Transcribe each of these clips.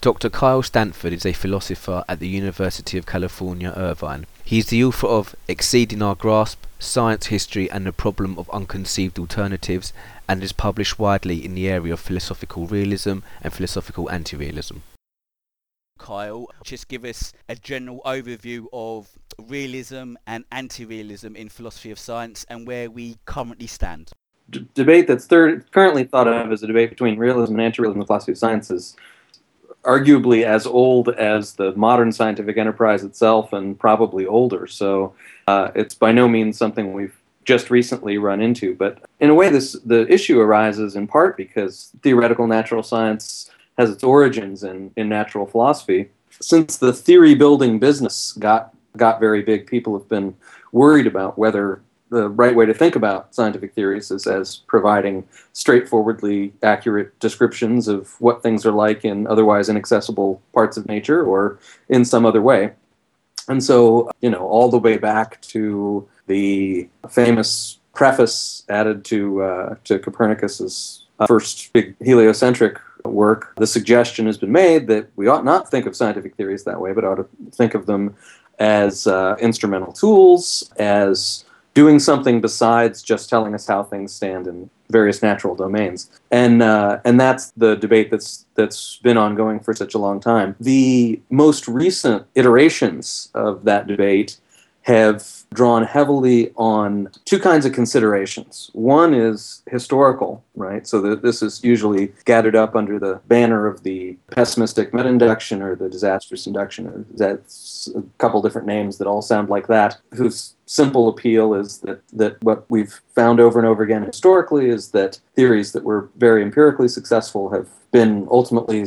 Dr. Kyle Stanford is a philosopher at the University of California, Irvine. He is the author of Exceeding Our Grasp, Science, History and the Problem of Unconceived Alternatives, and is published widely in the area of philosophical realism and philosophical anti-realism. Kyle, just give us a general overview of realism and anti-realism in philosophy of science and where we currently stand. Debate that's currently thought of as a debate between realism and anti-realism in the philosophy of science is arguably as old as the modern scientific enterprise itself, and probably older. So it's by no means something we've just recently run into. But in a way, the issue arises in part because theoretical natural science has its origins in natural philosophy. Since the theory-building business got very big, people have been worried about whether the right way to think about scientific theories is as providing straightforwardly accurate descriptions of what things are like in otherwise inaccessible parts of nature or in some other way. And so, all the way back to the famous preface added to Copernicus's first big heliocentric work, the suggestion has been made that we ought not think of scientific theories that way, but ought to think of them as instrumental tools, as doing something besides just telling us how things stand in various natural domains. And that's the debate that's been ongoing for such a long time. The most recent iterations of that debate have drawn heavily on two kinds of considerations. One is historical, right? So this is usually gathered up under the banner of the pessimistic meta-induction or the disastrous induction, or that's a couple different names that all sound like that, whose simple appeal is that what we've found over and over again historically is that theories that were very empirically successful have been ultimately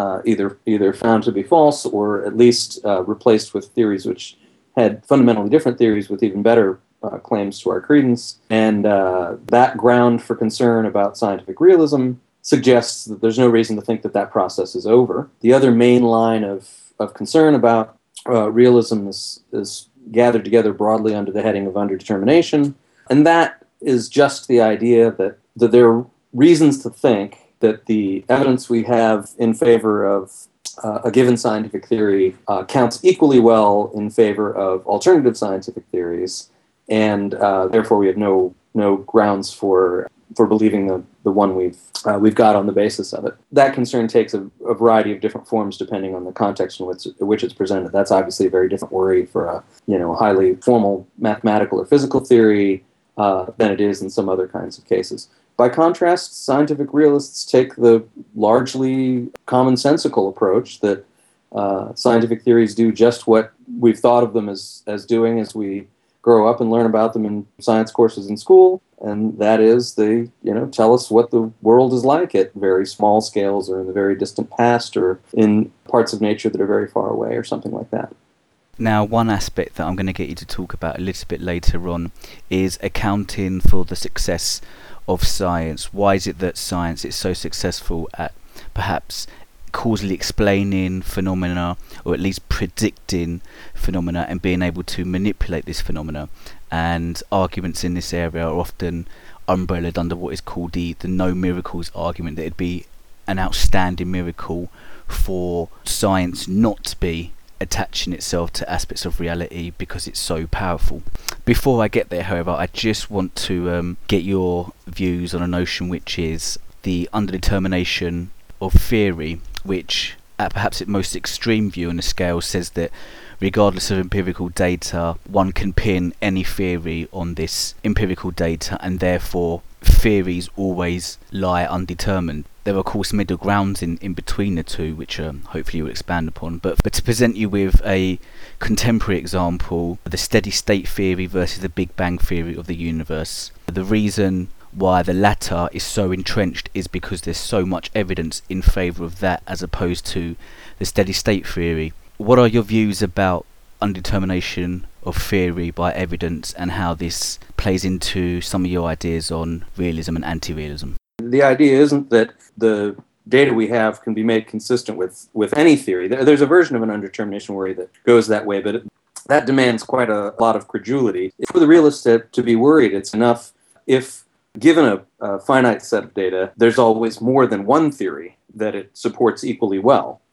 either found to be false or at least replaced with theories which had fundamentally different theories with even better claims to our credence. And that ground for concern about scientific realism suggests that there's no reason to think that process is over. The other main line of concern about realism is gathered together broadly under the heading of underdetermination. And that is just the idea that there are reasons to think that the evidence we have in favor of a given scientific theory counts equally well in favor of alternative scientific theories, and therefore we have no grounds for believing the one we've got on the basis of it. That concern takes a variety of different forms depending on the context in which it's presented. That's obviously a very different worry for a highly formal mathematical or physical theory than it is in some other kinds of cases. By contrast, scientific realists take the largely commonsensical approach that scientific theories do just what we've thought of them as doing as we grow up and learn about them in science courses in school, and that is they tell us what the world is like at very small scales or in the very distant past or in parts of nature that are very far away or something like that. Now, one aspect that I'm going to get you to talk about a little bit later on is accounting for the success of science. Why is it that science is so successful at perhaps causally explaining phenomena, or at least predicting phenomena and being able to manipulate this phenomena? And arguments in this area are often umbrellaed under what is called the no miracles argument, that it'd be an outstanding miracle for science not to be attaching itself to aspects of reality because it's so powerful. Before I get there, however, I just want to get your views on a notion which is the underdetermination of theory, which at perhaps its most extreme view on the scale says that regardless of empirical data, one can pin any theory on this empirical data, and therefore theories always lie undetermined. There are of course middle grounds in between the two, which hopefully you'll expand upon, but to present you with a contemporary example, the steady state theory versus the Big Bang theory of the universe. The reason why the latter is so entrenched is because there's so much evidence in favour of that as opposed to the steady state theory. What are your views about undetermination of theory by evidence and how this plays into some of your ideas on realism and anti-realism? The idea isn't that the data we have can be made consistent with any theory. There's a version of an underdetermination worry that goes that way, but that demands quite a lot of credulity. For the realist to be worried, it's enough if, given a finite set of data, there's always more than one theory that it supports equally well.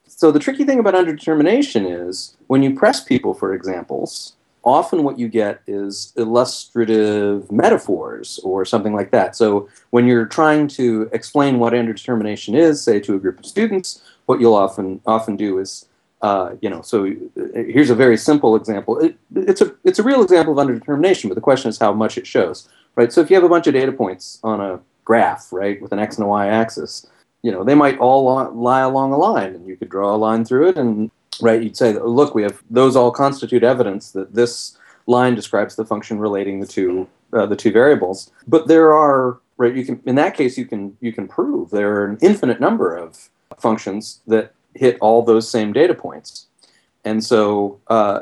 So the tricky thing about underdetermination is when you press people for examples, often what you get is illustrative metaphors or something like that. So when you're trying to explain what underdetermination is, say to a group of students, what you'll often do is, so here's a very simple example. It's a real example of underdetermination, but the question is how much it shows, right? So if you have a bunch of data points on a graph, right, with an x and a y axis, they might all lie along a line, and you could draw a line through it, and right, you'd say, look, we have those all constitute evidence that this line describes the function relating the two variables. But there are, right, in that case you can prove there are an infinite number of functions that hit all those same data points. And so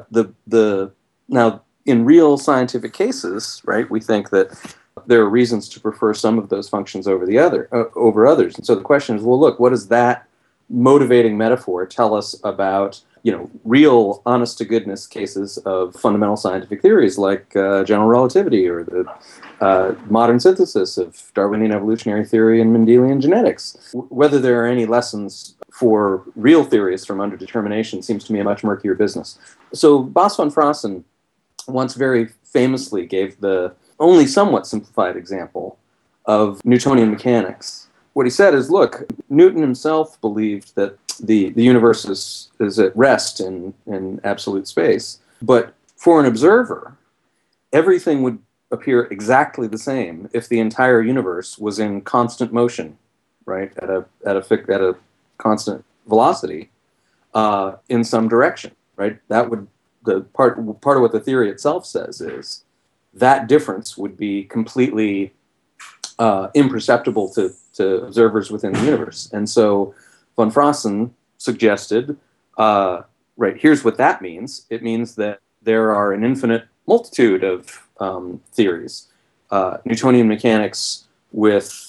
now in real scientific cases, right, we think that there are reasons to prefer some of those functions over others. And so the question is, well, look, what does that motivating metaphor tell us about real honest to goodness cases of fundamental scientific theories like general relativity or the modern synthesis of Darwinian evolutionary theory and Mendelian genetics? Whether there are any lessons for real theorists from underdetermination seems to me a much murkier business. So Bas van Fraassen once very famously gave the only somewhat simplified example of Newtonian mechanics. What he said is, look, Newton himself believed that the universe is at rest in absolute space, but for an observer, everything would appear exactly the same if the entire universe was in constant motion, right, at a constant velocity in some direction, right? That would the part of what the theory itself says is that difference would be completely imperceptible to observers within the universe. And so von Fraassen suggested, right, here's what that means. It means that there are an infinite multitude of theories. Newtonian mechanics with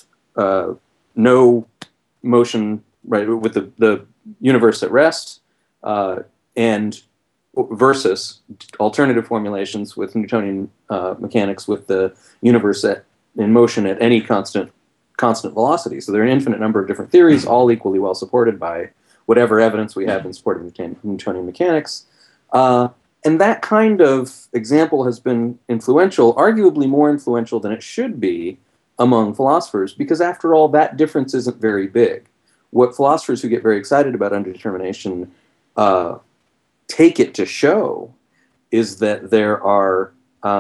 no motion, right, with the universe at rest, and versus alternative formulations with Newtonian mechanics with the universe in motion at any constant velocity. So there are an infinite number of different theories, all equally well supported by whatever evidence we have in support of Newtonian mechanics. And that kind of example has been influential, arguably more influential than it should be among philosophers, because after all, that difference isn't very big. What philosophers who get very excited about underdetermination take it to show is that there are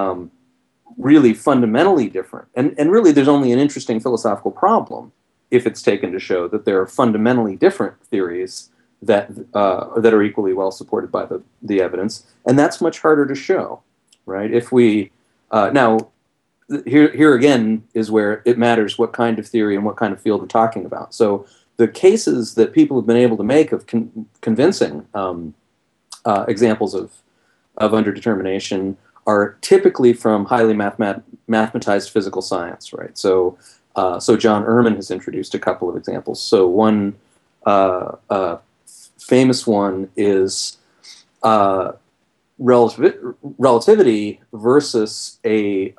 really fundamentally different, and really there's only an interesting philosophical problem if it's taken to show that there are fundamentally different theories that are equally well supported by the evidence, and that's much harder to show, right? If we now here again is where it matters what kind of theory and what kind of field we're talking about. So the cases that people have been able to make of convincing examples of underdetermination are typically from highly mathematized physical science, right? So John Ehrman has introduced a couple of examples. So one famous one is relativity versus you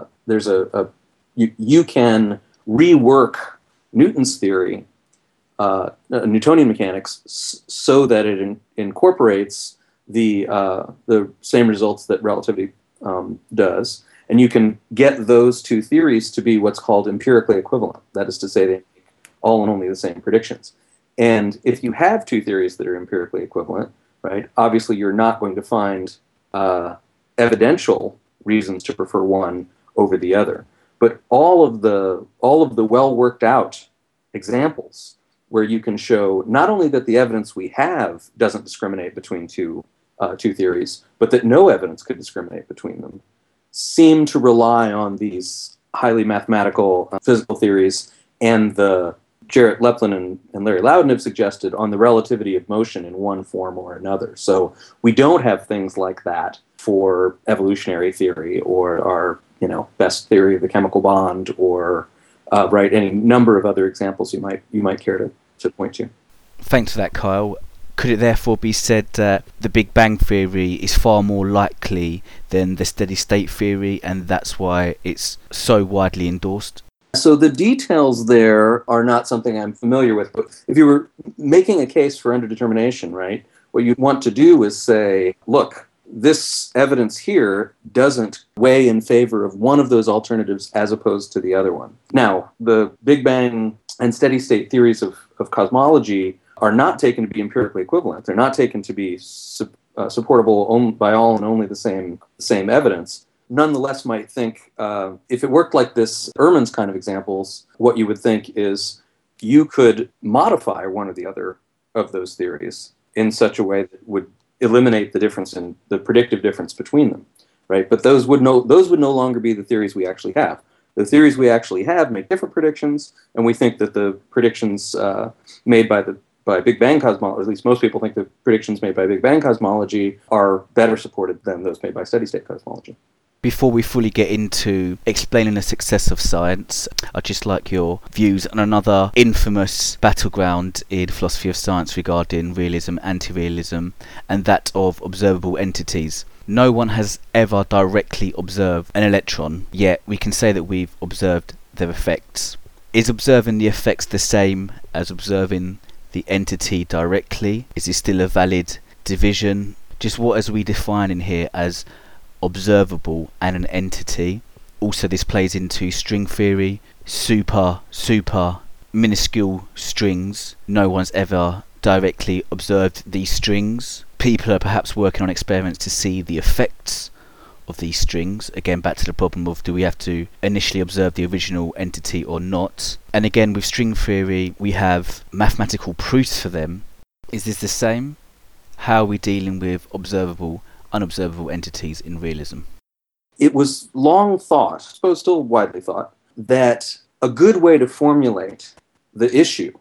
can rework Newton's theory, Newtonian mechanics, so that it incorporates the same results that relativity does, and you can get those two theories to be what's called empirically equivalent. That is to say, they make all and only the same predictions. And if you have two theories that are empirically equivalent, right, obviously you're not going to find evidential reasons to prefer one over the other. But all of the well worked out examples where you can show not only that the evidence we have doesn't discriminate between two theories, but that no evidence could discriminate between them, seem to rely on these highly mathematical physical theories and the Jarrett Leplin and Larry Loudon have suggested on the relativity of motion in one form or another. So we don't have things like that for evolutionary theory or our best theory of the chemical bond or any number of other examples you might care to point to. Thanks for that, Kyle. Could it therefore be said that the Big Bang Theory is far more likely than the steady state theory, and that's why it's so widely endorsed? So the details there are not something I'm familiar with, but if you were making a case for underdetermination, right, what you'd want to do is say, look, this evidence here doesn't weigh in favor of one of those alternatives as opposed to the other one. Now, the Big Bang and steady state theories of cosmology are not taken to be empirically equivalent. They're not taken to be supportable by all and only the same evidence. Nonetheless, might think, if it worked like this, Ehrman's kind of examples, what you would think is you could modify one or the other of those theories in such a way that would eliminate the difference in the predictive difference between them, right? But those would no longer be the theories we actually have. The theories we actually have make different predictions, and we think that the predictions made by Big Bang cosmology, or at least most people think the predictions made by Big Bang cosmology are better supported than those made by steady state cosmology. Before we fully get into explaining the success of science, I'd just like your views on another infamous battleground in philosophy of science regarding realism, anti-realism, and that of observable entities. No one has ever directly observed an electron, yet we can say that we've observed their effects. Is observing the effects the same as observing the entity directly? Is it still a valid division? Just what as we define in here as observable and an entity. Also, this plays into string theory, super minuscule strings. No one's ever directly observed these strings. People are perhaps working on experiments to see the effects of these strings. Again, back to the problem of, do we have to initially observe the original entity or not? And again, with string theory, we have mathematical proofs for them. Is this the same? How are we dealing with observable, unobservable entities in realism? It was long thought, I suppose still widely thought, that a good way to formulate the issue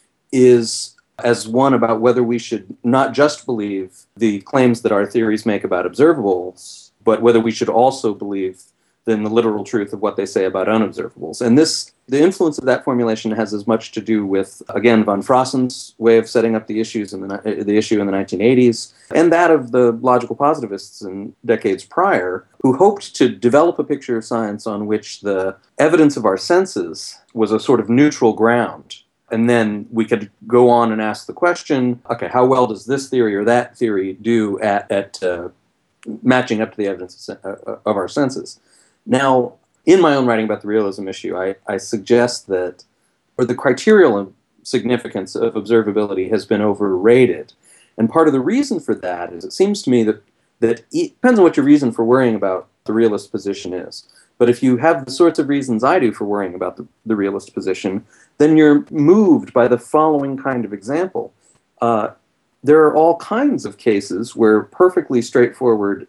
is as one about whether we should not just believe the claims that our theories make about observables, but whether we should also believe in the literal truth of what they say about unobservables. And the influence of that formulation has as much to do with, again, von Frassen's way of setting up the issues in the issue in the 1980s, and that of the logical positivists in decades prior, who hoped to develop a picture of science on which the evidence of our senses was a sort of neutral ground. And then we could go on and ask the question, okay, how well does this theory or that theory do at matching up to the evidence of our senses? Now, in my own writing about the realism issue, I suggest that the criterial significance of observability has been overrated. And part of the reason for that is it seems to me that it depends on what your reason for worrying about the realist position is. But if you have the sorts of reasons I do for worrying about the realist position, then you're moved by the following kind of example. There are all kinds of cases where perfectly straightforward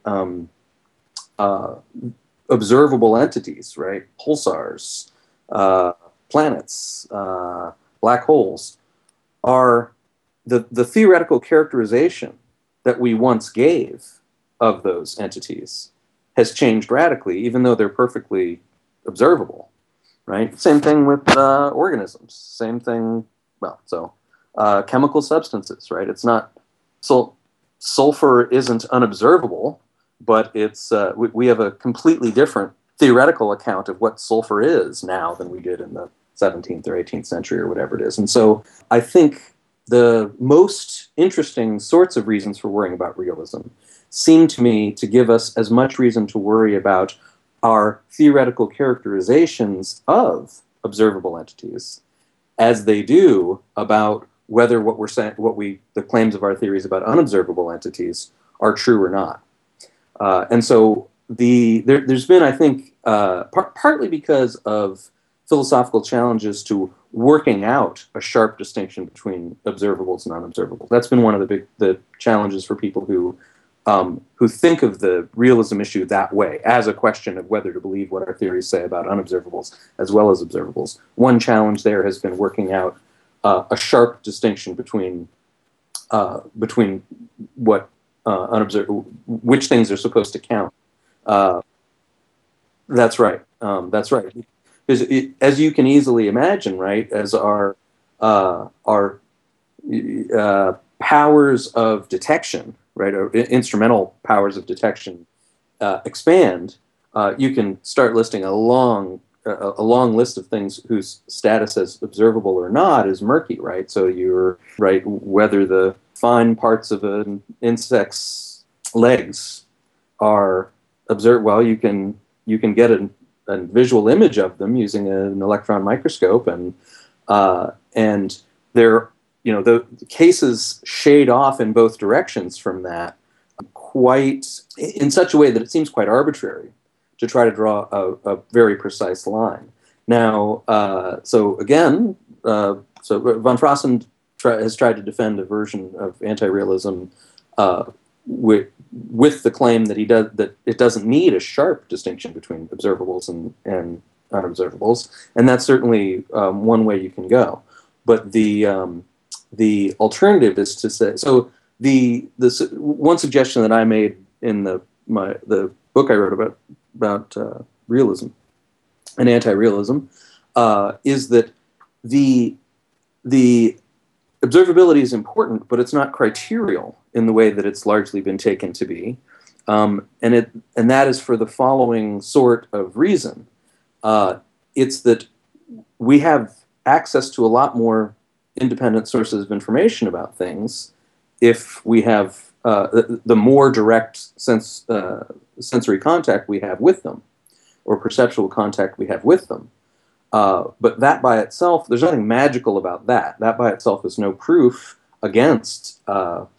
observable entities, right? Pulsars, planets, black holes, are the theoretical characterization that we once gave of those entities has changed radically, even though they're perfectly observable, right? Same thing with organisms. Same thing, chemical substances, right? It's not, sulfur isn't unobservable, but it's we have a completely different theoretical account of what sulfur is now than we did in the 17th or 18th century or whatever it is. And so I think the most interesting sorts of reasons for worrying about realism seem to me to give us as much reason to worry about our theoretical characterizations of observable entities as they do about whether what we're saying, the claims of our theories about unobservable entities are true or not. And so there's been, I think, partly because of philosophical challenges to working out a sharp distinction between observables and unobservables. That's been one of the challenges for people who think of the realism issue that way, as a question of whether to believe what our theories say about unobservables as well as observables. One challenge there has been working out a sharp distinction between what which things are supposed to count. That's right. That's right. Because as you can easily imagine, right, as our powers of detection, right, or instrumental powers of detection expand, you can start listing a long a long list of things whose status as observable or not is murky, right? So you're right whether the fine parts of an insect's legs are observed. Well, you can get a visual image of them using an electron microscope, and they're the cases shade off in both directions from that quite in such a way that it seems quite arbitrary to try to draw a very precise line. Now, so von Frossen has tried to defend a version of anti-realism with the claim that that it doesn't need a sharp distinction between observables and unobservables, and that's certainly one way you can go. But the alternative is to say, so the one suggestion that I made in the book I wrote about realism and anti-realism is that the observability is important, but it's not criterial in the way that it's largely been taken to be, and that is for the following sort of reason. It's that we have access to a lot more independent sources of information about things if we have the more direct sensory contact we have with them, or perceptual contact we have with them. But that by itself, there's nothing magical about that. That by itself is no proof against our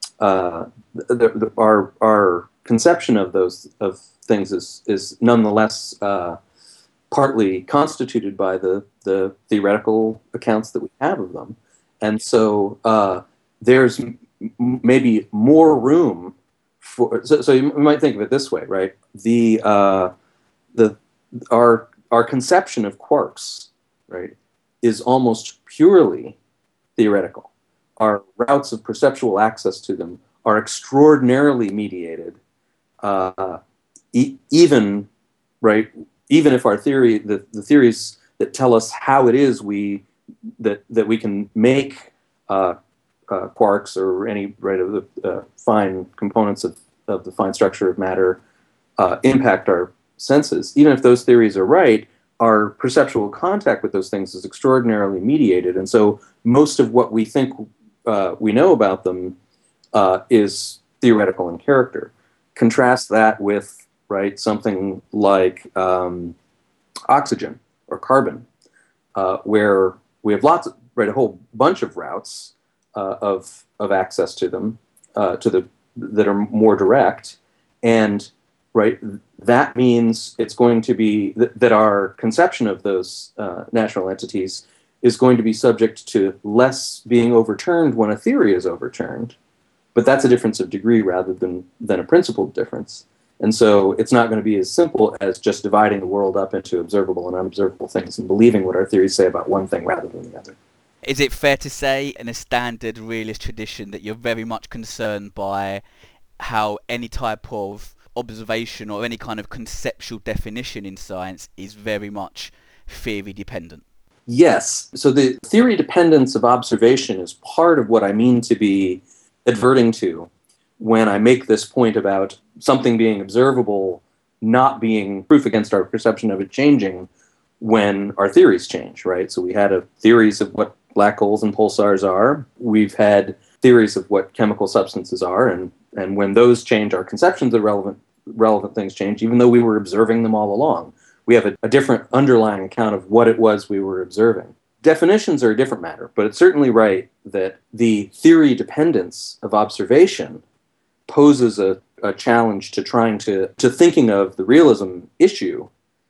conception of those things is nonetheless partly constituted by the theoretical accounts that we have of them, and so there's maybe more room for. So you might think of it this way, right? Our conception of quarks, right, is almost purely theoretical. Our routes of perceptual access to them are extraordinarily mediated, even if our theory, the theories that tell us how it is that we can make quarks or any of the fine components of the fine structure of matter impact our senses. Even if those theories are right, our perceptual contact with those things is extraordinarily mediated, and so most of what we think we know about them is theoretical in character. Contrast that with something like oxygen or carbon, where we have a whole bunch of routes of access to them that are more direct, and that means it's going to be that our conception of those natural entities is going to be subject to less being overturned when a theory is overturned, but that's a difference of degree rather than a principled difference. And so it's not going to be as simple as just dividing the world up into observable and unobservable things and believing what our theories say about one thing rather than the other. Is it fair to say, in a standard realist tradition, that you're very much concerned by how any type of observation or any kind of conceptual definition in science is very much theory dependent? Yes. So the theory dependence of observation is part of what I mean to be adverting to when I make this point about something being observable not being proof against our perception of it changing when our theories change, right? So we had theories of what black holes and pulsars are. We've had theories of what chemical substances are, and when those change, our conceptions of relevant things change, even though we were observing them all along. We have a different underlying account of what it was we were observing. Definitions are a different matter, but it's certainly right that the theory dependence of observation poses a challenge to trying to thinking of the realism issue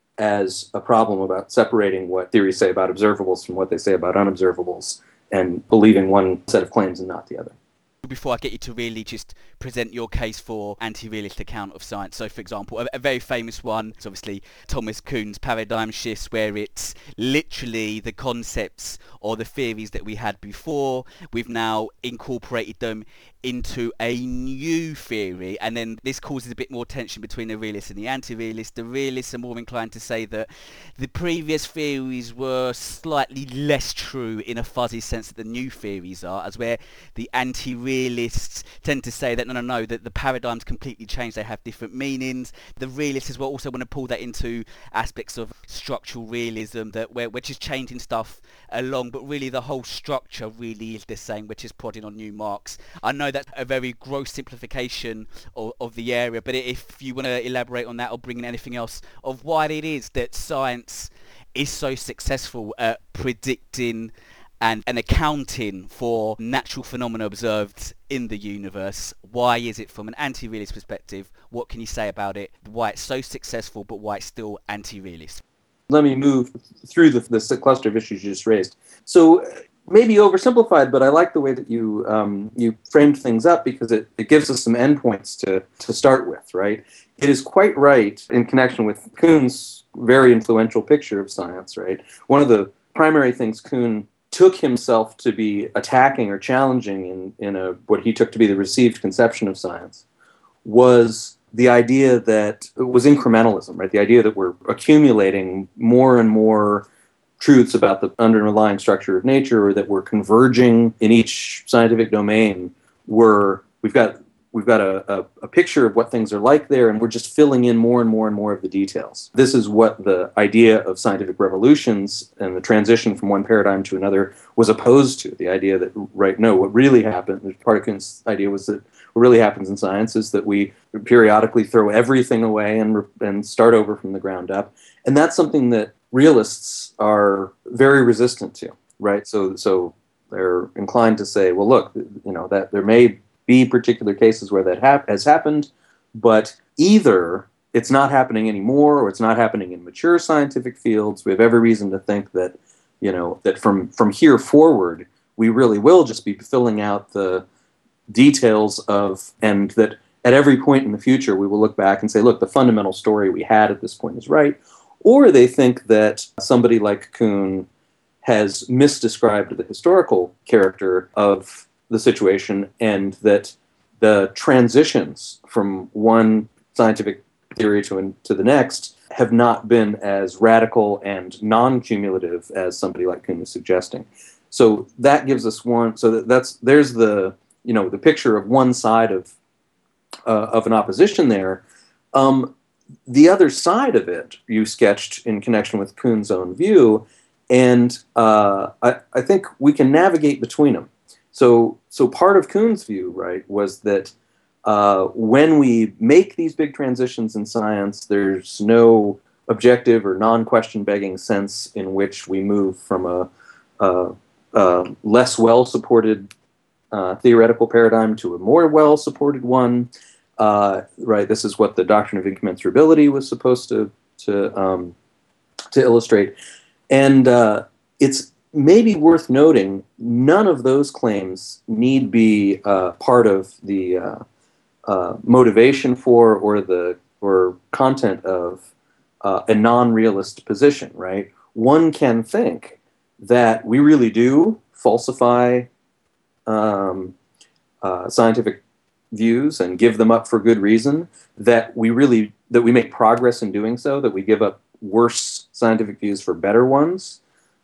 as a problem about separating what theories say about observables from what they say about unobservables and believing one set of claims and not the other. Before I get you to really just present your case for anti-realist account of science, so for example, a very famous one is obviously Thomas Kuhn's paradigm shifts, where it's literally the concepts or the theories that we had before, we've now incorporated them into a new theory, and then this causes a bit more tension between the realist and the anti-realist. The realists are more inclined to say that the previous theories were slightly less true in a fuzzy sense that the new theories are, as where the anti-realist realists tend to say that no, that the paradigm's completely changed, they have different meanings. The realists as well also want to pull that into aspects of structural realism, that which is changing stuff along, but really the whole structure really is the same, which is prodding on new marks. I know that's a very gross simplification of the area, but if you want to elaborate on that or bring in anything else of why it is that science is so successful at predicting and accounting for natural phenomena observed in the universe. Why is it, from an anti-realist perspective, what can you say about it, why it's so successful but why it's still anti-realist? Let me move through the cluster of issues you just raised. So maybe oversimplified, but I like the way that you framed things up, because it gives us some endpoints to start with, right? It is quite right in connection with Kuhn's very influential picture of science, right? One of the primary things Kuhn took himself to be attacking or challenging in what he took to be the received conception of science was the idea that it was incrementalism, right? The idea that we're accumulating more and more truths about the underlying structure of nature, or that we're converging in each scientific domain. We've got a picture of what things are like there, and we're just filling in more and more and more of the details. This is what the idea of scientific revolutions and the transition from one paradigm to another was opposed to. The idea that, what really happened, part of Kuhn's idea was that what really happens in science is that we periodically throw everything away and start over from the ground up. And that's something that realists are very resistant to, right? So they're inclined to say, well, look, that there may be particular cases where that has happened, but either it's not happening anymore or it's not happening in mature scientific fields. We have every reason to think that, that from here forward, we really will just be filling out the details of, and that at every point in the future, we will look back and say, look, the fundamental story we had at this point is right. Or they think that somebody like Kuhn has misdescribed the historical character of the situation, and that the transitions from one scientific theory to the next have not been as radical and non-cumulative as somebody like Kuhn is suggesting. So that gives us one. So there's the the picture of one side of an opposition there. The other side of it you sketched in connection with Kuhn's own view, and I think we can navigate between them. So part of Kuhn's view, right, was that when we make these big transitions in science, there's no objective or non-question begging sense in which we move from a less well-supported theoretical paradigm to a more well-supported one. Right, this is what the doctrine of incommensurability was supposed to illustrate, and it's maybe worth noting none of those claims need be part of the motivation for or content of a non-realist position. Right, one can think that we really do falsify scientific views and give them up for good reason, that we make progress in doing so, that we give up worse scientific views for better ones,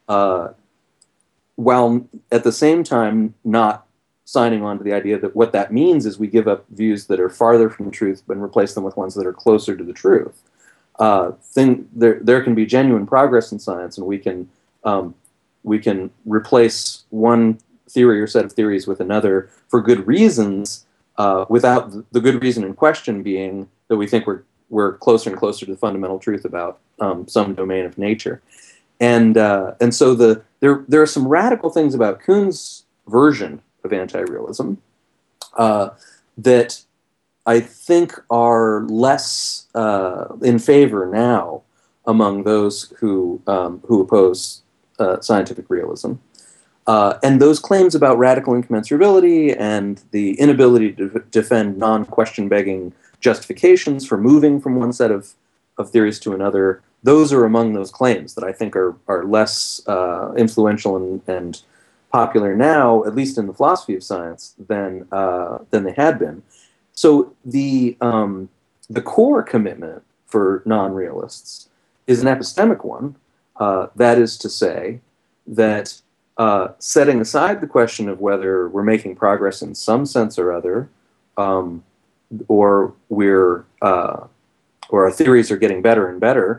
while at the same time not signing on to the idea that what that means is we give up views that are farther from the truth and replace them with ones that are closer to the truth. There can be genuine progress in science, and we can replace one theory or set of theories with another for good reasons, without the good reason in question being that we think we're closer and closer to the fundamental truth about some domain of nature. And so there are some radical things about Kuhn's version of anti-realism that I think are less in favor now among those who oppose scientific realism. And those claims about radical incommensurability and the inability to defend non-question begging justifications for moving from one set of theories to another, those are among those claims that I think are less influential and popular now, at least in the philosophy of science, than they had been. So the core commitment for non-realists is an epistemic one. That is to say that setting aside the question of whether we're making progress in some sense or other, or or our theories are getting better and better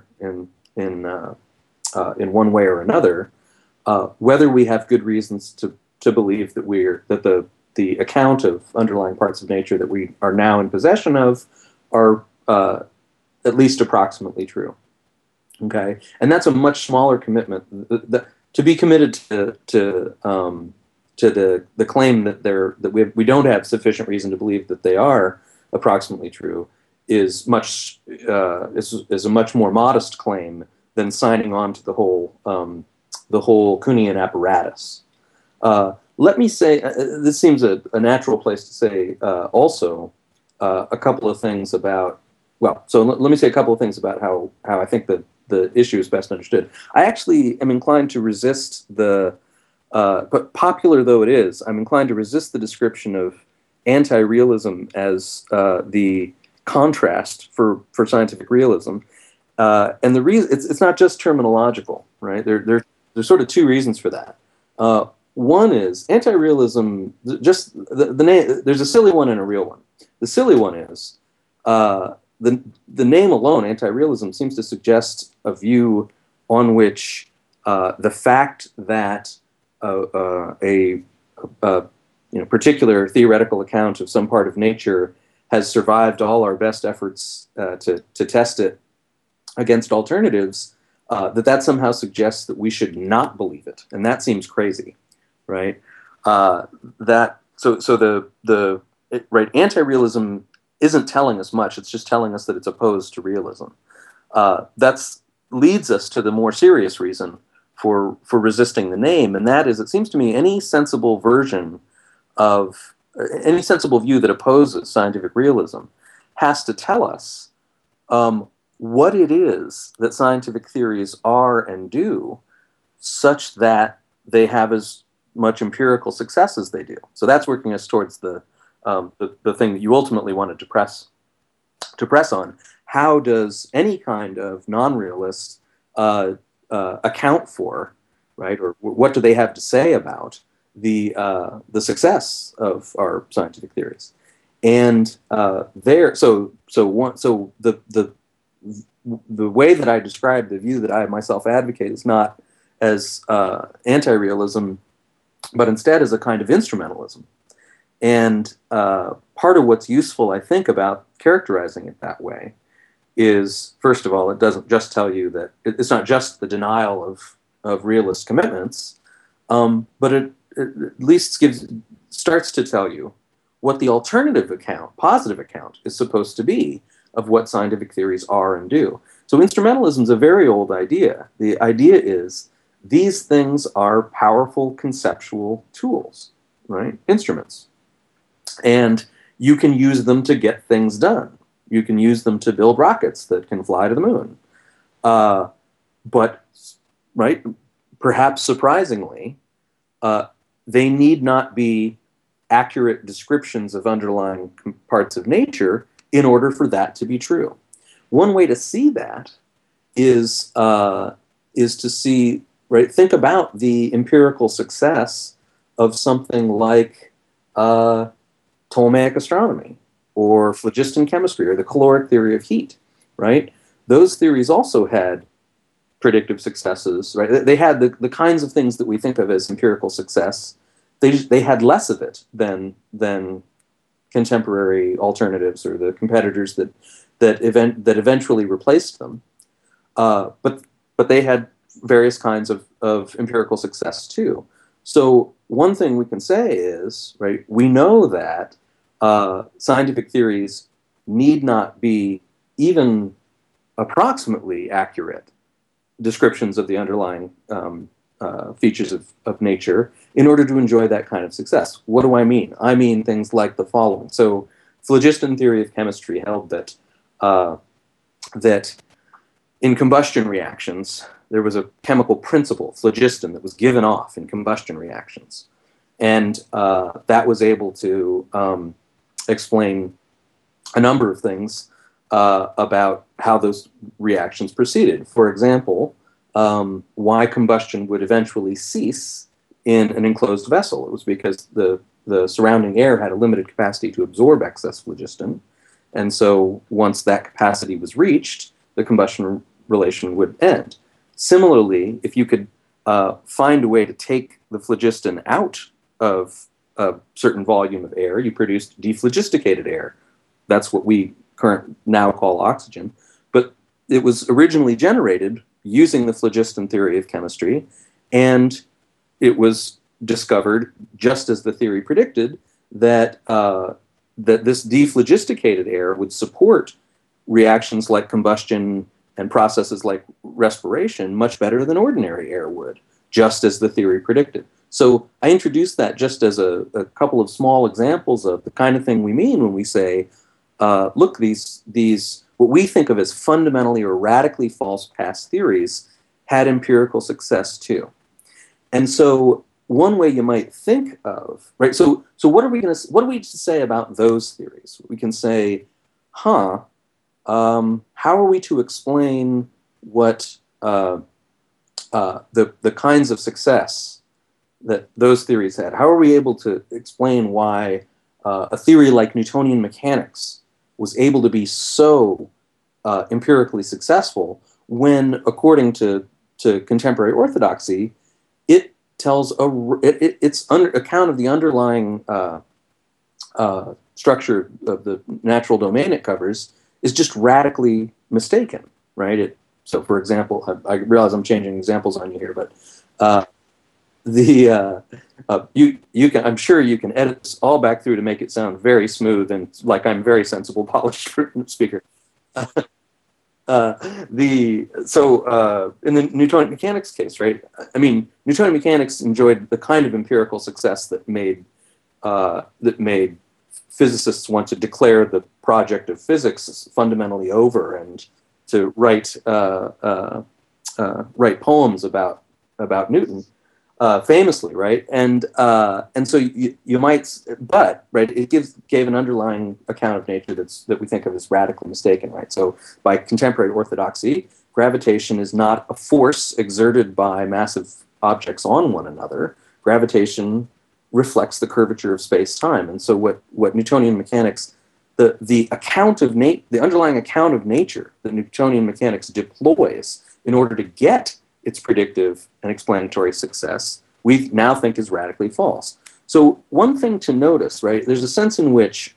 in one way or another, whether we have good reasons to believe that the account of underlying parts of nature that we are now in possession of are at least approximately true. Okay, and that's a much smaller commitment. To be committed to the claim that we don't have sufficient reason to believe that they are approximately true is a much more modest claim than signing on to the whole Kuhnian apparatus. Let me say, this seems a natural place to say also a couple of things about, let me say a couple of things about how I think that the issue is best understood. I actually am inclined to resist but popular though it is, I'm inclined to resist the description of anti-realism as the contrast for scientific realism. And the reason, it's not just terminological, right? There's sort of two reasons for that. One is anti-realism, just the name, there's a silly one and a real one. The silly one is the name alone, anti-realism, seems to suggest a view on which the fact that a particular theoretical account of some part of nature has survived all our best efforts to test it against alternatives, that somehow suggests that we should not believe it, and that seems crazy, right? Anti-realism isn't telling us much. It's just telling us that it's opposed to realism. That leads us to the more serious reason for resisting the name, and that is, it seems to me, any sensible view that opposes scientific realism has to tell us what it is that scientific theories are and do, such that they have as much empirical success as they do. So that's working us towards the thing that you ultimately wanted to press on. How does any kind of non-realist account for, right, or what do they have to say about the success of our scientific theories? And the way that I describe the view that I myself advocate is not as anti-realism, but instead as a kind of instrumentalism. And part of what's useful, I think, about characterizing it that way is, first of all, it doesn't just tell you that it's not just the denial of realist commitments, but it at least starts to tell you what the alternative account, positive account, is supposed to be of what scientific theories are and do. So instrumentalism is a very old idea. The idea is these things are powerful conceptual tools, right? Instruments. And you can use them to get things done. You can use them to build rockets that can fly to the moon. But, right, perhaps surprisingly, they need not be accurate descriptions of underlying parts of nature in order for that to be true. One way to see that is to see, right, think about the empirical success of something like Ptolemaic astronomy, or phlogiston chemistry, or the caloric theory of heat, right? Those theories also had predictive successes, right? They had the kinds of things that we think of as empirical success. They had less of it than contemporary alternatives or the competitors that eventually replaced them. But they had various kinds of empirical success too. So one thing we can say is, right, we know that scientific theories need not be even approximately accurate descriptions of the underlying features of nature in order to enjoy that kind of success. What do I mean? I mean things like the following. So phlogiston theory of chemistry held that in combustion reactions, there was a chemical principle, phlogiston, that was given off in combustion reactions. And that was able to explain a number of things about how those reactions proceeded. For example, why combustion would eventually cease in an enclosed vessel. It was because the surrounding air had a limited capacity to absorb excess phlogiston. And so once that capacity was reached, the combustion relation would end. Similarly, if you could find a way to take the phlogiston out of a certain volume of air, you produced dephlogisticated air. That's what we now call oxygen. But it was originally generated using the phlogiston theory of chemistry, and it was discovered, just as the theory predicted, that that this dephlogisticated air would support reactions like combustion and processes like respiration much better than ordinary air would, just as the theory predicted. So I introduced that just as a couple of small examples of the kind of thing we mean when we say, look, these what we think of as fundamentally or radically false past theories had empirical success too. And so one way you might think of, right? So what are we to say about those theories? We can say, how are we to explain what the kinds of success that those theories had? How are we able to explain why a theory like Newtonian mechanics was able to be so empirically successful when, according to contemporary orthodoxy, it tells its account of the underlying structure of the natural domain it covers is just radically mistaken, right? So, for example, I realize I'm changing examples on you here, but you can, I'm sure you can edit this all back through to make it sound very smooth and like I'm very sensible, polished speaker. In the Newtonian mechanics case, right? I mean, Newtonian mechanics enjoyed the kind of empirical success that made physicists want to declare the project of physics fundamentally over and to write poems about Newton, famously, right? And so you might, but right, it gave an underlying account of nature that we think of as radically mistaken, right? So by contemporary orthodoxy, gravitation is not a force exerted by massive objects on one another. Gravitation reflects the curvature of space-time, and so what Newtonian mechanics, the underlying account of nature that Newtonian mechanics deploys in order to get its predictive and explanatory success, we now think is radically false. So one thing to notice, right? There's a sense in which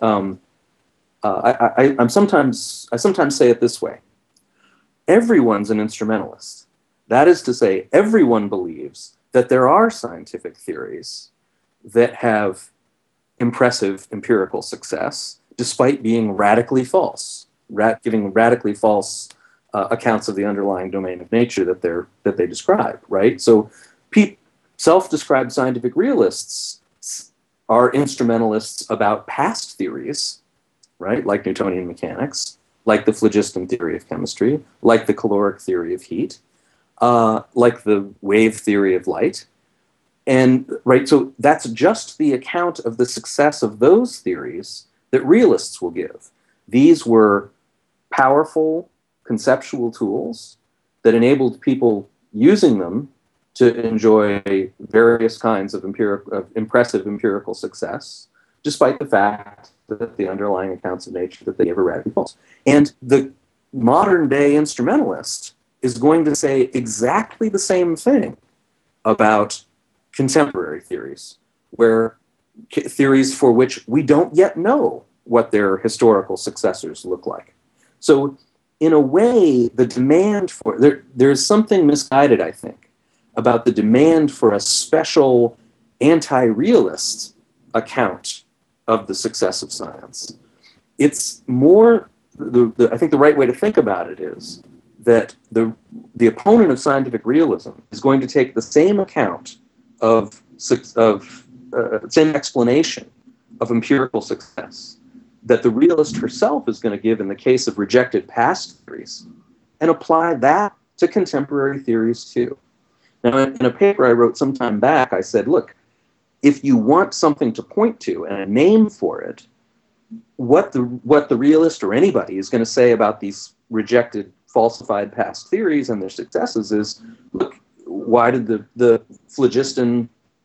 I sometimes say it this way: everyone's an instrumentalist. That is to say, everyone believes that there are scientific theories that have impressive empirical success, despite being radically false, giving radically false accounts of the underlying domain of nature that they describe, right? So self-described scientific realists are instrumentalists about past theories, right? Like Newtonian mechanics, like the phlogiston theory of chemistry, like the caloric theory of heat, like the wave theory of light. And right, so that's just the account of the success of those theories that realists will give. These were powerful conceptual tools that enabled people using them to enjoy various kinds of impressive empirical success, despite the fact that the underlying accounts of nature that they gave are radically false. And the modern day instrumentalist is going to say exactly the same thing about contemporary theories, where theories for which we don't yet know what their historical successors look like. So in a way, the demand for, there's something misguided, I think, about the demand for a special anti-realist account of the success of science. It's more, I think the right way to think about it is that the opponent of scientific realism is going to take the same account of same explanation of empirical success that the realist herself is going to give in the case of rejected past theories, and apply that to contemporary theories too. Now, in a paper I wrote some time back, I said, look, if you want something to point to and a name for it, what the realist or anybody is going to say about these rejected, falsified past theories and their successes is, look, why did the phlogiston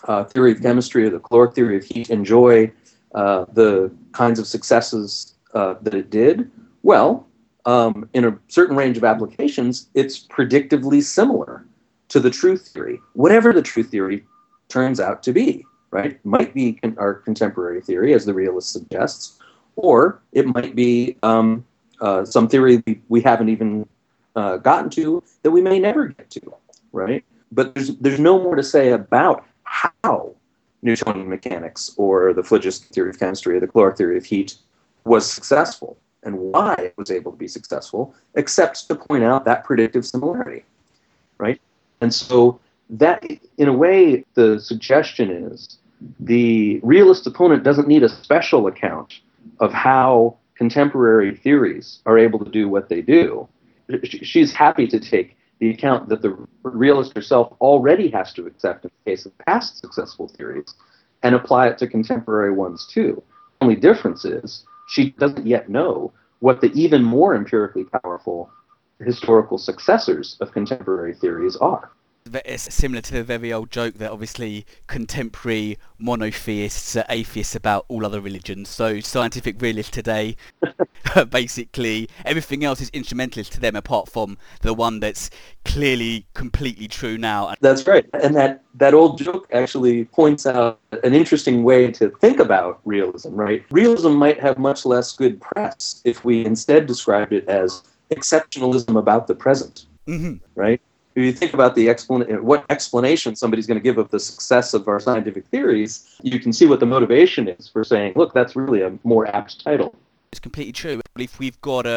theory of chemistry or the caloric theory of heat enjoy the kinds of successes that it did? Well, in a certain range of applications, it's predictively similar to the truth theory, whatever the truth theory turns out to be, right? Might be our contemporary theory, as the realist suggests, or it might be some theory we haven't even gotten to that we may never get to, right? But there's no more to say about how Newtonian mechanics or the phlogistic theory of chemistry or the caloric theory of heat was successful and why it was able to be successful, except to point out that predictive similarity, right? And so that, in a way, the suggestion is the realist opponent doesn't need a special account of how contemporary theories are able to do what they do. She's happy to take the account that the realist herself already has to accept in the case of past successful theories and apply it to contemporary ones too. The only difference is she doesn't yet know what the even more empirically powerful historical successors of contemporary theories are. It's similar to the very old joke that obviously contemporary monotheists are atheists about all other religions. So scientific realists today, basically everything else is instrumentalist to them apart from the one that's clearly completely true now. That's right. And that old joke actually points out an interesting way to think about realism, right? Realism might have much less good press if we instead described it as exceptionalism about the present, right? If you think about what explanation somebody's going to give of the success of our scientific theories, you can see what the motivation is for saying, look, that's really a more apt title. It's completely true. If we've got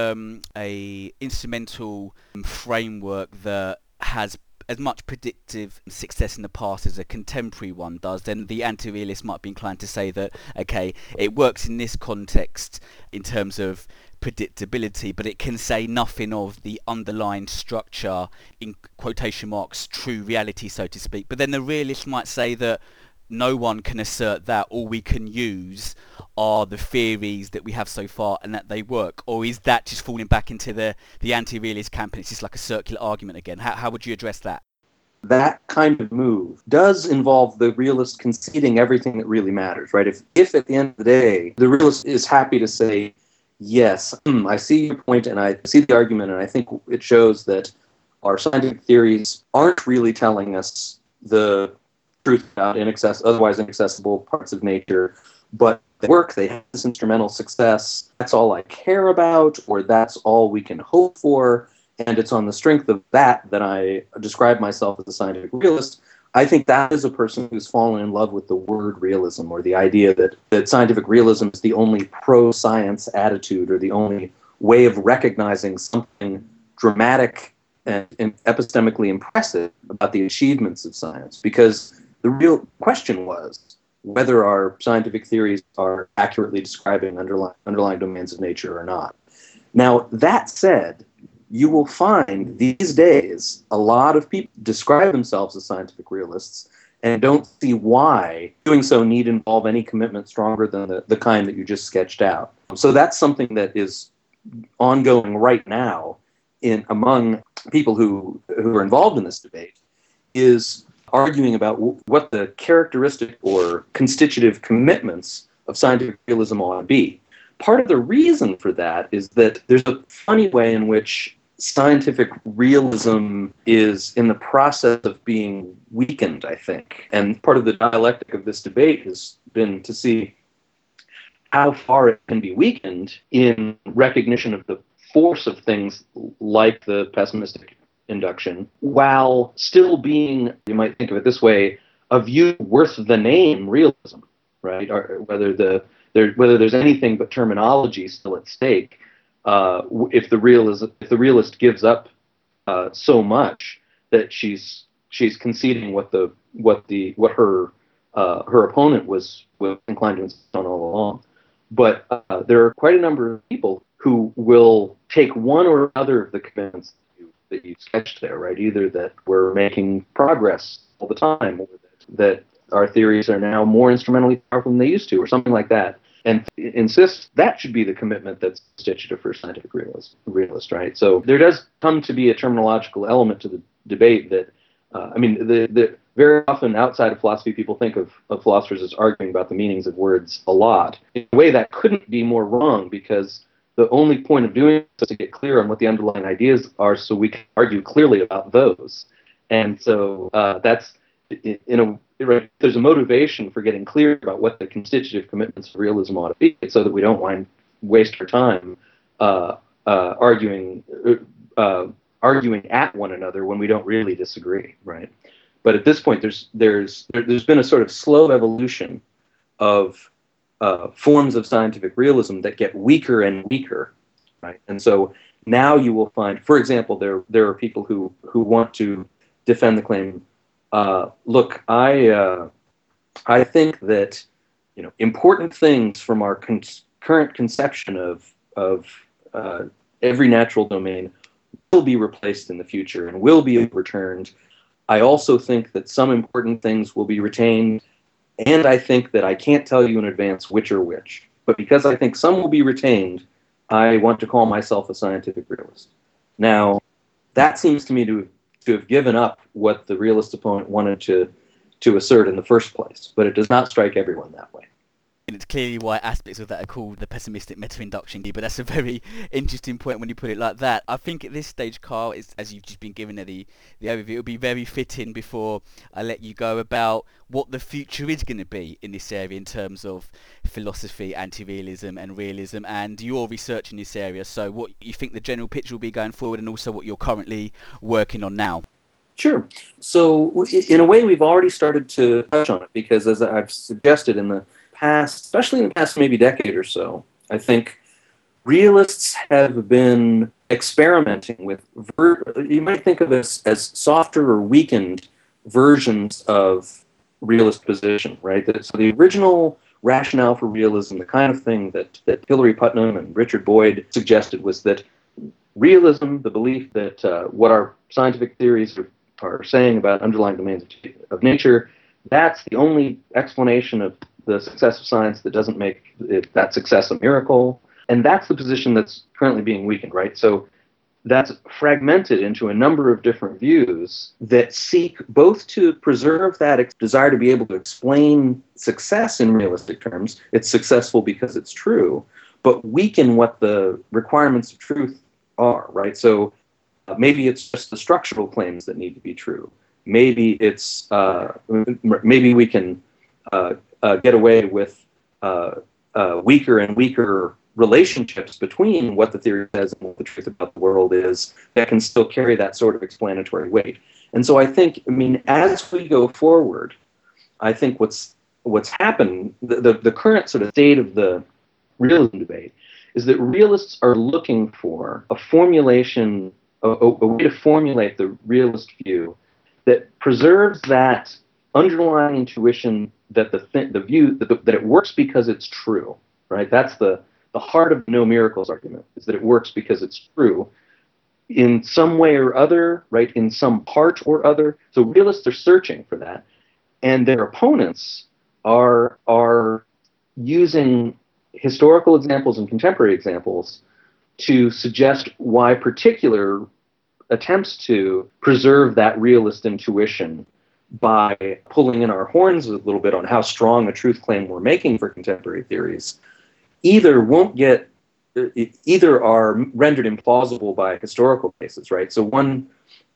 a instrumental framework that has as much predictive success in the past as a contemporary one does, then the anti-realist might be inclined to say that, okay, it works in this context in terms of predictability, but it can say nothing of the underlying structure, in quotation marks, true reality, so to speak. But then the realist might say that no one can assert that. All we can use are the theories that we have so far and that they work. Or is that just falling back into the anti-realist camp and it's just like a circular argument again? How would you address that? That kind of move does involve the realist conceding everything that really matters, right? If at the end of the day, the realist is happy to say, yes, I see your point and I see the argument, and I think it shows that our scientific theories aren't really telling us the truth about otherwise inaccessible parts of nature, but they work, they have this instrumental success, that's all I care about, or that's all we can hope for, and it's on the strength of that I describe myself as a scientific realist. I think that is a person who's fallen in love with the word realism, or the idea that scientific realism is the only pro-science attitude, or the only way of recognizing something dramatic and epistemically impressive about the achievements of science. Because the real question was whether our scientific theories are accurately describing underlying domains of nature or not. Now, that said, you will find these days a lot of people describe themselves as scientific realists and don't see why doing so need involve any commitment stronger than the kind that you just sketched out. So that's something that is ongoing right now among people who are involved in this debate, is arguing about what the characteristic or constitutive commitments of scientific realism ought to be. Part of the reason for that is that there's a funny way in which scientific realism is in the process of being weakened, I think. And part of the dialectic of this debate has been to see how far it can be weakened in recognition of the force of things like the pessimistic induction, while still being, you might think of it this way, a view worth the name realism, right? Or whether there's anything but terminology still at stake. If the realist gives up so much that she's conceding what her opponent was inclined to insist on all along. But there are quite a number of people who will take one or other of the commitments that you sketched there, right? Either that we're making progress all the time, or that our theories are now more instrumentally powerful than they used to, or something like that, and insist that should be the commitment that's constitutive for scientific realist, right? So there does come to be a terminological element to the debate that, the very often outside of philosophy, people think of philosophers as arguing about the meanings of words a lot. In a way, that couldn't be more wrong, because the only point of doing this is to get clear on what the underlying ideas are so we can argue clearly about those. And so that's, there's a motivation for getting clear about what the constitutive commitments of realism ought to be, so that we don't waste our time arguing at one another when we don't really disagree, right? But at this point, there's been a sort of slow evolution of forms of scientific realism that get weaker and weaker, right? And so now you will find, for example, there are people who want to defend the claim. Look, I think that important things from our current conception of every natural domain will be replaced in the future and will be overturned. I also think that some important things will be retained, and I think that I can't tell you in advance which are which. But because I think some will be retained, I want to call myself a scientific realist. Now, that seems to me to have given up what the realist opponent wanted to assert in the first place, but it does not strike everyone that way. And it's clearly why aspects of that are called the pessimistic meta-induction, but that's a very interesting point when you put it like that. I think at this stage, Carl, as you've just been given the overview, it would be very fitting before I let you go about what the future is going to be in this area in terms of philosophy, anti-realism and realism, and your research in this area. So what you think the general picture will be going forward, and also what you're currently working on now. Sure. So in a way, we've already started to touch on it, because as I've suggested in the past, especially in the past maybe decade or so, I think realists have been experimenting with, you might think of this as softer or weakened versions of realist position, right? So the original rationale for realism, the kind of thing that Hilary Putnam and Richard Boyd suggested, was that realism, the belief that what our scientific theories are saying about underlying domains of nature, that's the only explanation of the success of science that doesn't make that success a miracle. And that's the position that's currently being weakened, right? So that's fragmented into a number of different views that seek both to preserve that desire to be able to explain success in realistic terms, it's successful because it's true, but weaken what the requirements of truth are, right? So maybe it's just the structural claims that need to be true. Maybe it's maybe we can get away with weaker and weaker relationships between what the theory says and what the truth about the world is that can still carry that sort of explanatory weight. And so I think, as we go forward, I think what's happened, the current sort of state of the realism debate, is that realists are looking for a formulation, a way to formulate the realist view that preserves that underlying intuition that the view that it works because it's true, right? That's the heart of the no miracles argument, is that it works because it's true in some way or other, right? In some part or other. So realists are searching for that, and their opponents are using historical examples and contemporary examples to suggest why particular attempts to preserve that realist intuition by pulling in our horns a little bit on how strong a truth claim we're making for contemporary theories, either are rendered implausible by historical cases, right? So one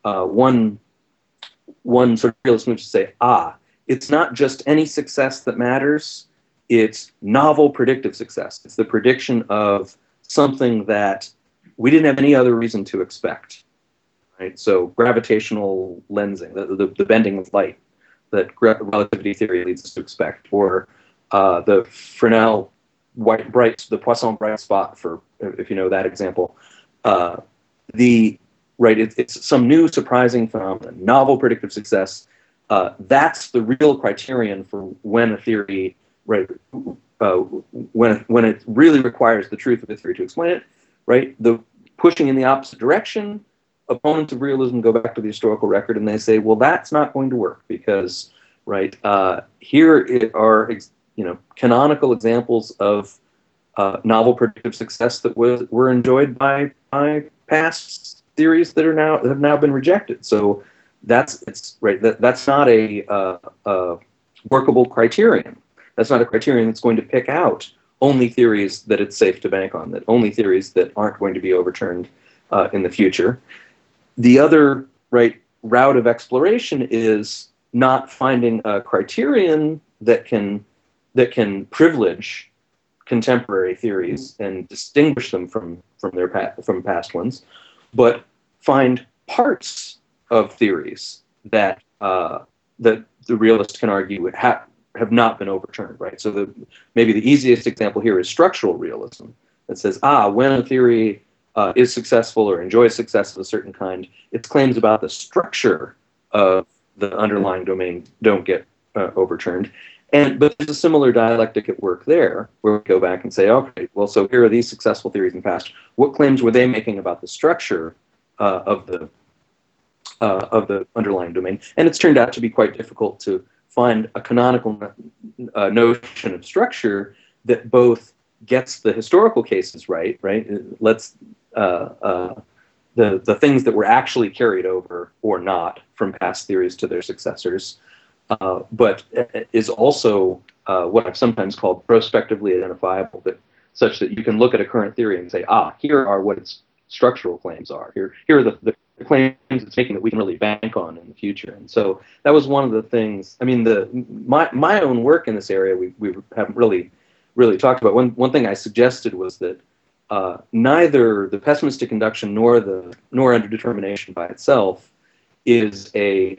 sort of realist move to say, it's not just any success that matters, it's novel predictive success. It's the prediction of something that we didn't have any other reason to expect, right? So gravitational lensing, the bending of light that relativity theory leads us to expect, or the Fresnel the Poisson bright spot, for if you know that example. It's some new surprising phenomenon, novel predictive success. That's the real criterion for when a theory, right, when it really requires the truth of a theory to explain it, right? The pushing in the opposite direction, opponents of realism go back to the historical record and they say, well, that's not going to work because, right, here are canonical examples of novel predictive success that were enjoyed by past theories that have now been rejected. So It's right. That's not a workable criterion. That's not a criterion that's going to pick out only theories that it's safe to bank on, that only theories that aren't going to be overturned in the future. The other route of exploration is not finding a criterion that can privilege contemporary theories and distinguish them from past ones, but find parts of theories that that the realist can argue have not been overturned, right? So maybe the easiest example here is structural realism, that says, when a theory is successful or enjoys success of a certain kind, its claims about the structure of the underlying domain don't get overturned. But there's a similar dialectic at work there, where we go back and say, okay, well, so here are these successful theories in the past. What claims were they making about the structure of the underlying domain? And it's turned out to be quite difficult to find a canonical notion of structure that both gets the historical cases right? It lets the things that were actually carried over or not from past theories to their successors, but is also what I've sometimes called prospectively identifiable, such that you can look at a current theory and say, here are what its structural claims are. Here are the claims it's making that we can really bank on in the future. And so that was one of the things. I mean, my own work in this area we haven't really talked about. One thing I suggested was that neither the pessimistic induction nor underdetermination by itself is a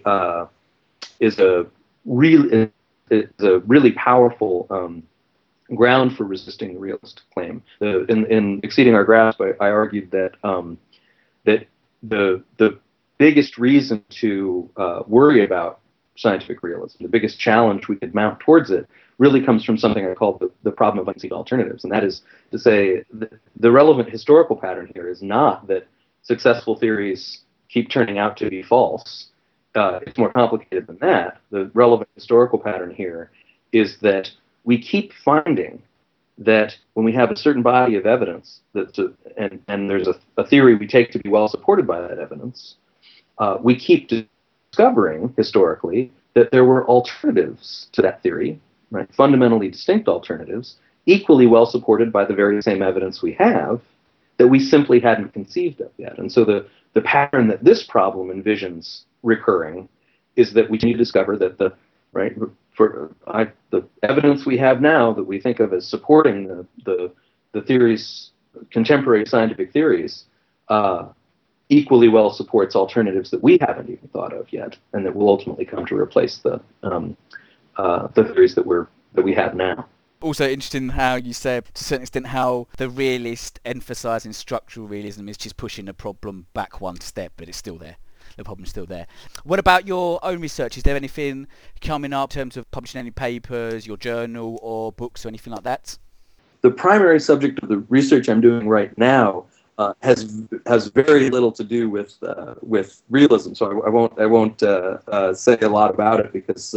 really powerful ground for resisting the realist claim. In Exceeding Our Grasp, I argued that that the biggest reason to worry about scientific realism, the biggest challenge we could mount towards it, really comes from something I call the problem of unconceived alternatives. And that is to say, the relevant historical pattern here is not that successful theories keep turning out to be false. It's more complicated than that. The relevant historical pattern here is that we keep finding that when we have a certain body of evidence, and there's a theory we take to be well supported by that evidence, we keep discovering historically that there were alternatives to that theory, right? Fundamentally distinct alternatives, equally well supported by the very same evidence we have, that we simply hadn't conceived of yet. And so the pattern that this problem envisions recurring is that we continue to discover that the evidence we have now that we think of as supporting the theories, contemporary scientific theories, equally well supports alternatives that we haven't even thought of yet, and that will ultimately come to replace the theories that we have now. Also interesting how you said, to a certain extent, how the realist emphasising structural realism is just pushing the problem back one step, but it's still there. The problem's still there. What about your own research? Is there anything coming up in terms of publishing any papers, your journal, or books, or anything like that? The primary subject of the research I'm doing right now has very little to do with realism, so I won't say a lot about it because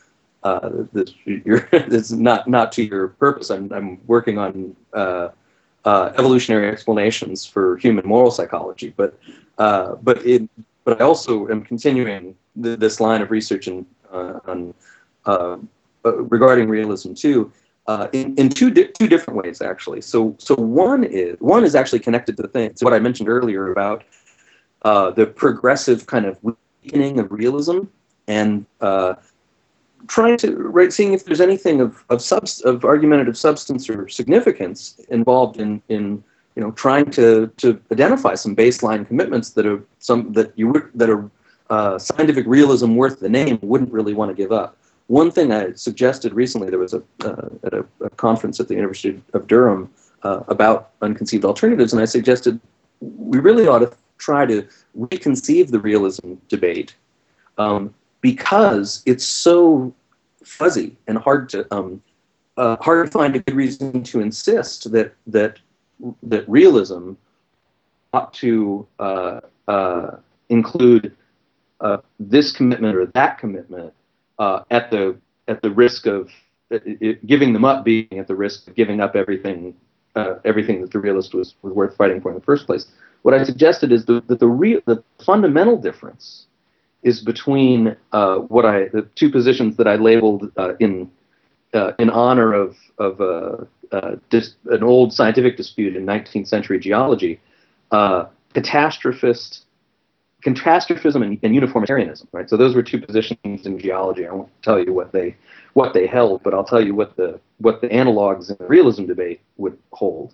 it's not to your purpose. I'm working on evolutionary explanations for human moral psychology, but I also am continuing this line of research regarding realism too, in two different ways actually. So one is actually connected to what I mentioned earlier about the progressive kind of weakening of realism, and trying to seeing if there's anything of argumentative substance or significance involved in trying to identify some baseline commitments that are scientific realism worth the name wouldn't really want to give up. One thing I suggested recently, there was at a conference at the University of Durham about unconceived alternatives, and I suggested we really ought to try to reconceive the realism debate because it's so fuzzy and hard to find a good reason to insist that realism ought to include this commitment or that commitment at the risk of giving them up, being at the risk of giving up everything that the realist was worth fighting for in the first place. What I suggested is that the fundamental difference is between the two positions that I labeled in honor of an old scientific dispute in 19th century geology, catastrophism and uniformitarianism. Right. So those were two positions in geology. I won't tell you what they held, but I'll tell you what the analogs in the realism debate would hold.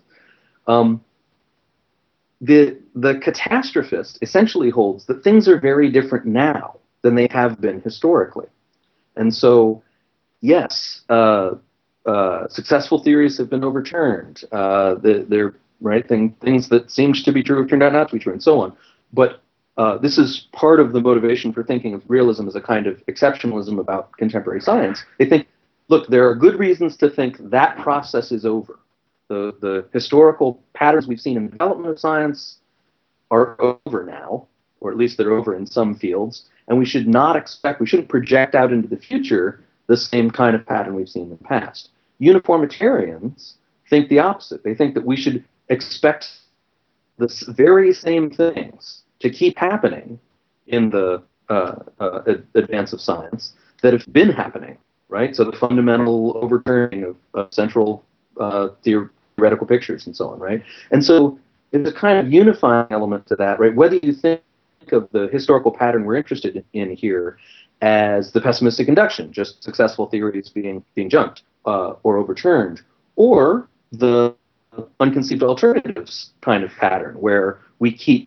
The catastrophist essentially holds that things are very different now than they have been historically. And so, yes, successful theories have been overturned. They're right things that seemed to be true have turned out not to be true, and so on. But this is part of the motivation for thinking of realism as a kind of exceptionalism about contemporary science. They think, look, there are good reasons to think that process is over. The historical patterns we've seen in the development of science are over now, or at least they're over in some fields, and we shouldn't project out into the future the same kind of pattern we've seen in the past. Uniformitarians think the opposite. They think that we should expect the very same things to keep happening in the advance of science that have been happening, right? So the fundamental overturning of central theoretical pictures and so on, right? And so there's a kind of unifying element to that, right? Whether you think of the historical pattern we're interested in here as the pessimistic induction, just successful theories being junked or overturned, or the unconceived alternatives kind of pattern where we keep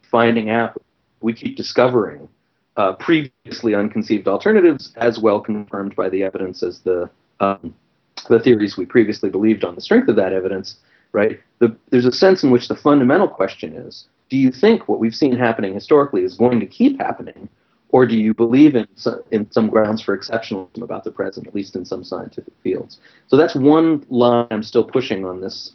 discovering previously unconceived alternatives as well confirmed by the evidence as the theories we previously believed on the strength of that evidence, right? There's a sense in which the fundamental question is, do you think what we've seen happening historically is going to keep happening, or do you believe in some grounds for exceptionalism about the present, at least in some scientific fields? So that's one line I'm still pushing on this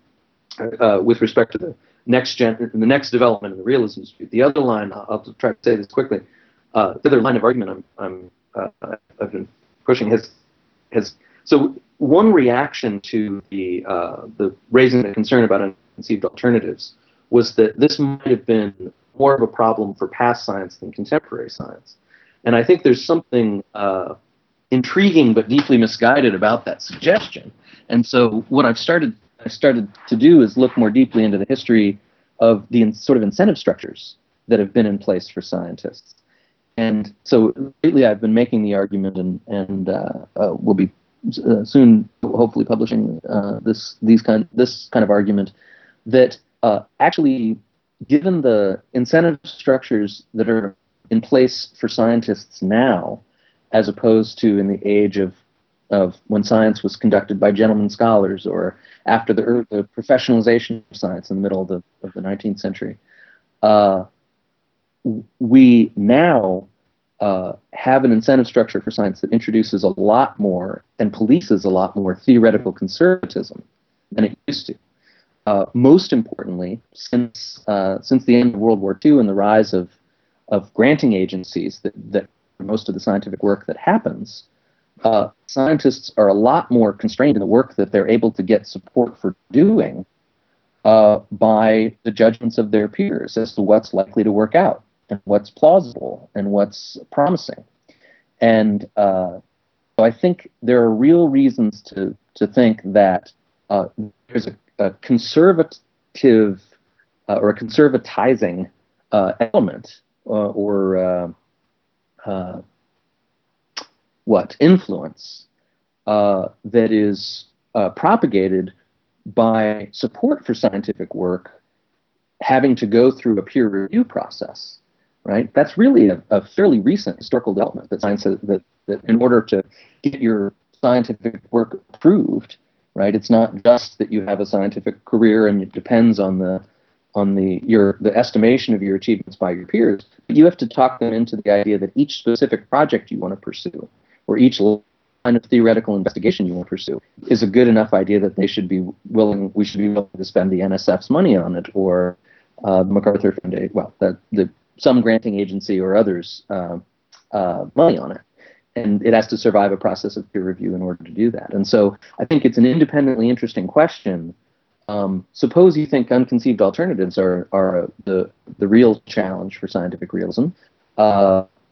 with respect to the next development in the realism dispute. The other line, I'll try to say this quickly, the other line of argument I've been pushing has so one reaction to the raising the concern about unconceived alternatives was that this might have been more of a problem for past science than contemporary science. And I think there's something intriguing but deeply misguided about that suggestion. And so what I started to do is look more deeply into the history of the sort of incentive structures that have been in place for scientists. And so lately I've been making the argument, and we'll be soon hopefully publishing this kind of argument, that actually, given the incentive structures that are in place for scientists now, as opposed to in the age of when science was conducted by gentlemen scholars, or after the professionalization of science in the middle of the 19th century, we now have an incentive structure for science that introduces a lot more and polices a lot more theoretical conservatism than it used to. Most importantly, since the end of World War II and the rise of granting agencies that most of the scientific work that happens, scientists are a lot more constrained in the work that they're able to get support for doing by the judgments of their peers as to what's likely to work out and what's plausible and what's promising. And so I think there are real reasons to think that there's a conservative or a conservatizing element or influence that is propagated by support for scientific work having to go through a peer review process, right? That's really a fairly recent historical development that science has, that in order to get your scientific work approved, right? It's not just that you have a scientific career and it depends on the estimation of your achievements by your peers, but you have to talk them into the idea that each specific project you want to pursue, or each line of theoretical investigation you want to pursue, is a good enough idea that we should be willing to spend the NSF's money on it, or the MacArthur Foundation, some granting agency or others' money on it. And it has to survive a process of peer review in order to do that. And so I think it's an independently interesting question. Suppose you think unconceived alternatives are the real challenge for scientific realism.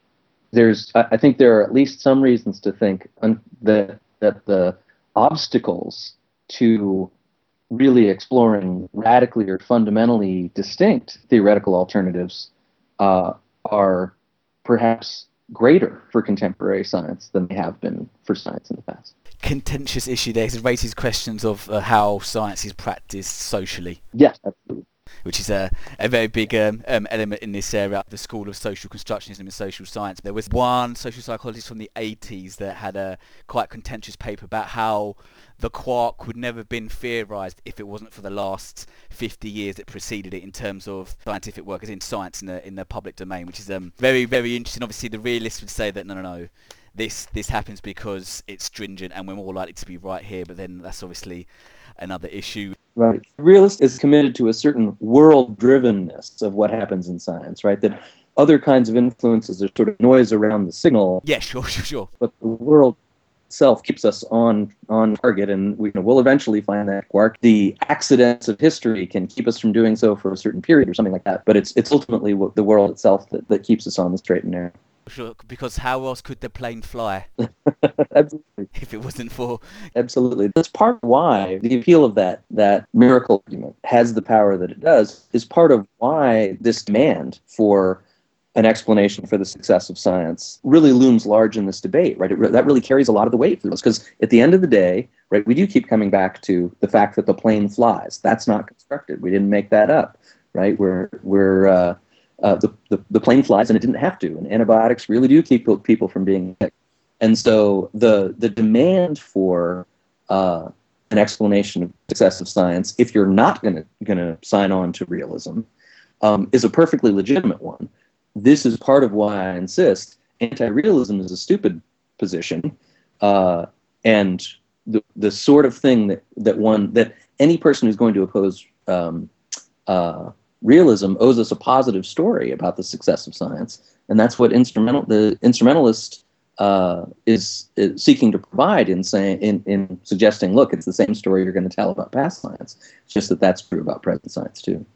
I think there are at least some reasons to think that the obstacles to really exploring radically or fundamentally distinct theoretical alternatives are perhaps greater for contemporary science than they have been for science in the past. Contentious issue there, 'cause it raises questions of how science is practiced socially. Yes, absolutely. Which is a very big element in this area, the School of Social Constructionism in social science. There was one social psychologist from the 80s that had a quite contentious paper about how the quark would never have been theorised if it wasn't for the last 50 years that preceded it in terms of scientific work, as in science in the public domain, which is very, very interesting. Obviously, the realists would say that no. This happens because it's stringent and we're more likely to be right here, but then that's obviously another issue. Right. The realist is committed to a certain world-drivenness of what happens in science, right? That other kinds of influences are sort of noise around the signal. Yeah, sure. But the world itself keeps us on target, and we'll eventually find that quark. The accidents of history can keep us from doing so for a certain period or something like that, but it's ultimately the world itself that keeps us on the straight and narrow. Sure, because how else could the plane fly? Absolutely. If it wasn't for... Absolutely. That's part of why the appeal of that miracle argument has the power that it does, is part of why this demand for an explanation for the success of science really looms large in this debate, right? That really carries a lot of the weight for us, because at the end of the day, right, we do keep coming back to the fact that the plane flies. That's not constructed. We didn't make that up, right? The plane flies and it didn't have to, and antibiotics really do keep people from being sick. And so the demand for an explanation of success of science, if you're not going to sign on to realism, is a perfectly legitimate one. This is part of why I insist anti-realism is a stupid position, and the sort of thing that any person who's going to oppose realism owes us a positive story about the success of science, and that's what the instrumentalist is seeking to provide in suggesting, look, it's the same story you're going to tell about past science. It's just that that's true about present science too.